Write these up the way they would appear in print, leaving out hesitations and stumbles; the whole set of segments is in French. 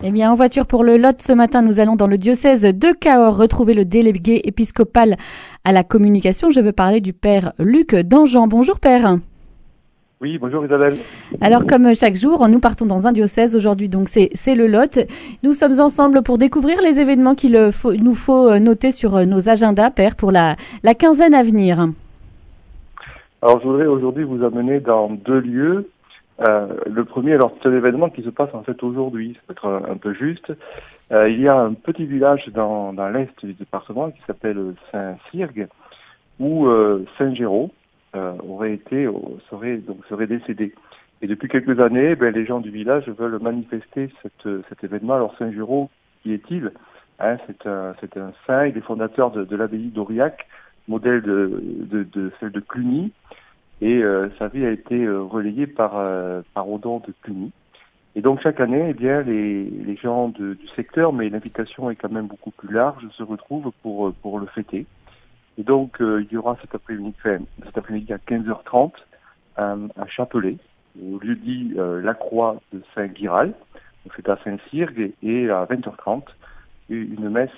Eh bien, en voiture pour le Lot, ce matin, nous allons dans le diocèse de Cahors retrouver le délégué épiscopal à la communication. Je veux parler du père Luc Dangean. Bonjour père. Oui, bonjour Isabelle. Alors, comme chaque jour, nous partons dans un diocèse. Aujourd'hui, donc, c'est le Lot. Nous sommes ensemble pour découvrir les événements qu'il nous faut noter sur nos agendas, père, pour la quinzaine à venir. Alors, je voudrais aujourd'hui vous amener dans deux lieux. Le premier, alors c'est un événement qui se passe en fait aujourd'hui, c'est peut-être un peu juste. Il y a un petit village dans l'est du département qui s'appelle Saint-Cyrgue, où Saint Géraud serait décédé. Et depuis quelques années, les gens du village veulent manifester cet événement. Alors Saint Géraud, qui est-il? C'est un saint, il est fondateur de l'abbaye d'Aurillac, modèle de celle de Cluny. Et sa vie a été relayée par Odon de Cluny. Et donc chaque année, les gens du secteur, mais l'invitation est quand même beaucoup plus large, se retrouvent pour le fêter. Et donc il y aura cet après-midi à 15h30 à Chapelet, au lieu dit la Croix de Saint-Guiral. Donc c'est à Saint-Cyrgue, et à 20h30 une messe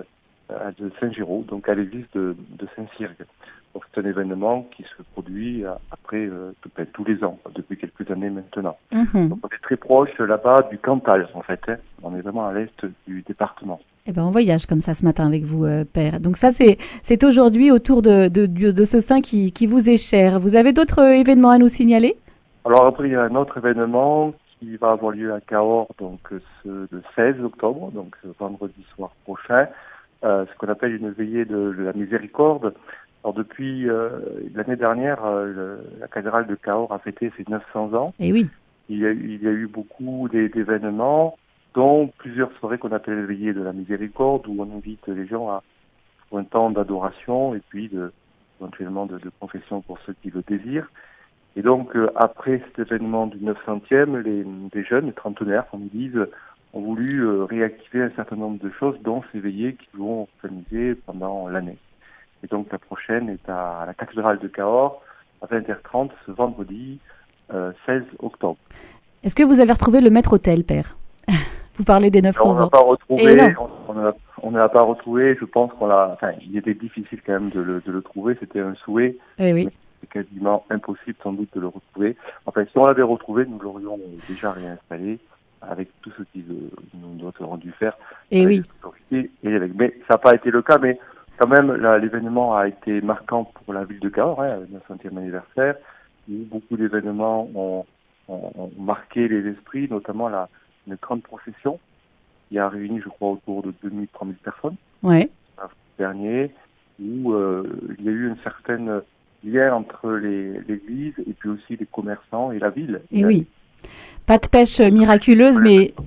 de Saint-Géraud, donc à l'église de Saint-Cyrgue. Donc c'est un événement qui se produit après tous les ans, depuis quelques années maintenant. Mmh. Donc on est très proche là-bas du Cantal en fait. On est vraiment à l'est du département. Eh ben on voyage comme ça ce matin avec vous, père. Donc ça c'est aujourd'hui autour de ce saint qui vous est cher. Vous avez d'autres événements à nous signaler? Alors après il y a un autre événement qui va avoir lieu à Cahors, donc le 16 octobre, donc vendredi soir prochain. Ce qu'on appelle une veillée de la miséricorde. Alors depuis l'année dernière, la cathédrale de Cahors a fêté ses 900 ans. Eh oui. Il y a eu beaucoup d'événements, dont plusieurs soirées qu'on appelle les veillées de la miséricorde, où on invite les gens pour un temps d'adoration et puis éventuellement de confession pour ceux qui le désirent. Et donc après cet événement du 900e, les jeunes, les trentenaires, comme ils disent, ont voulu réactiver un certain nombre de choses, dont ces veillées qui vont s'organiser pendant l'année. Et donc la prochaine est à la cathédrale de Cahors à 20h30 ce vendredi 16 octobre. Est-ce que vous avez retrouvé le maître-autel, père? Vous parlez des 900 ans. On n'a pas retrouvé. On ne l'a pas retrouvé. Je pense il était difficile quand même de le trouver. C'était un souhait. Eh oui. C'est quasiment impossible sans doute de le retrouver. Enfin, si on l'avait retrouvé, nous l'aurions déjà réinstallé avec tout ce nous aurions dû faire. Et oui. Mais ça n'a pas été le cas. Mais quand même, l'événement a été marquant pour la ville de Cahors, le 900e anniversaire, où beaucoup d'événements ont marqué les esprits, notamment une grande procession qui a réuni, je crois, autour de 2000-3000 personnes. Ouais. Dernier, où il y a eu une certaine lien entre l'église et puis aussi les commerçants et la ville. Et oui. Pas de pêche miraculeuse,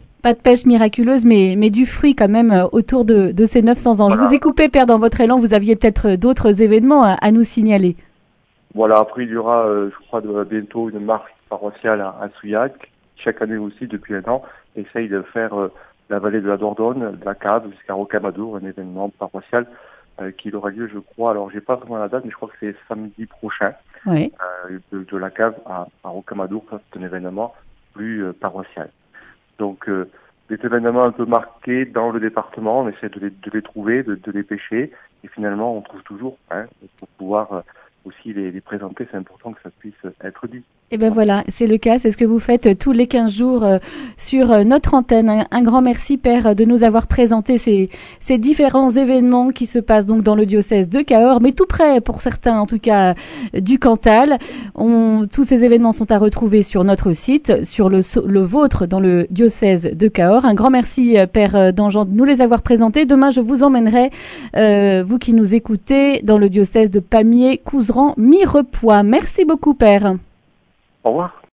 mais du fruit quand même autour de ces 900 ans. Voilà. Je vous ai coupé, père, dans votre élan. Vous aviez peut-être d'autres événements à nous signaler. Voilà, après il y aura, je crois, bientôt une marche paroissiale à Souillac. Chaque année aussi, depuis un an, essaye de faire la vallée de la Dordogne, de la Cave jusqu'à Rocamadour, un événement paroissial qui aura lieu, je crois, alors j'ai pas vraiment la date, mais je crois que c'est samedi prochain. Oui. De la Cave à Rocamadour, ça c'est un événement plus paroissial. Donc des événements un peu marqués dans le département, on essaie de les trouver, de les pêcher, et finalement on trouve toujours, pour pouvoir aussi les présenter, c'est important que ça puisse être dit. Et ben voilà, c'est le cas, c'est ce que vous faites tous les 15 jours sur notre antenne. Un grand merci, père, de nous avoir présenté ces différents événements qui se passent donc dans le diocèse de Cahors, mais tout près, pour certains en tout cas, du Cantal. Tous ces événements sont à retrouver sur notre site, sur le vôtre dans le diocèse de Cahors. Un grand merci, père Dangean, de nous les avoir présentés. Demain, je vous emmènerai, vous qui nous écoutez, dans le diocèse de Pamiers, Couserans, Mirepoix. Merci beaucoup, père. Au revoir.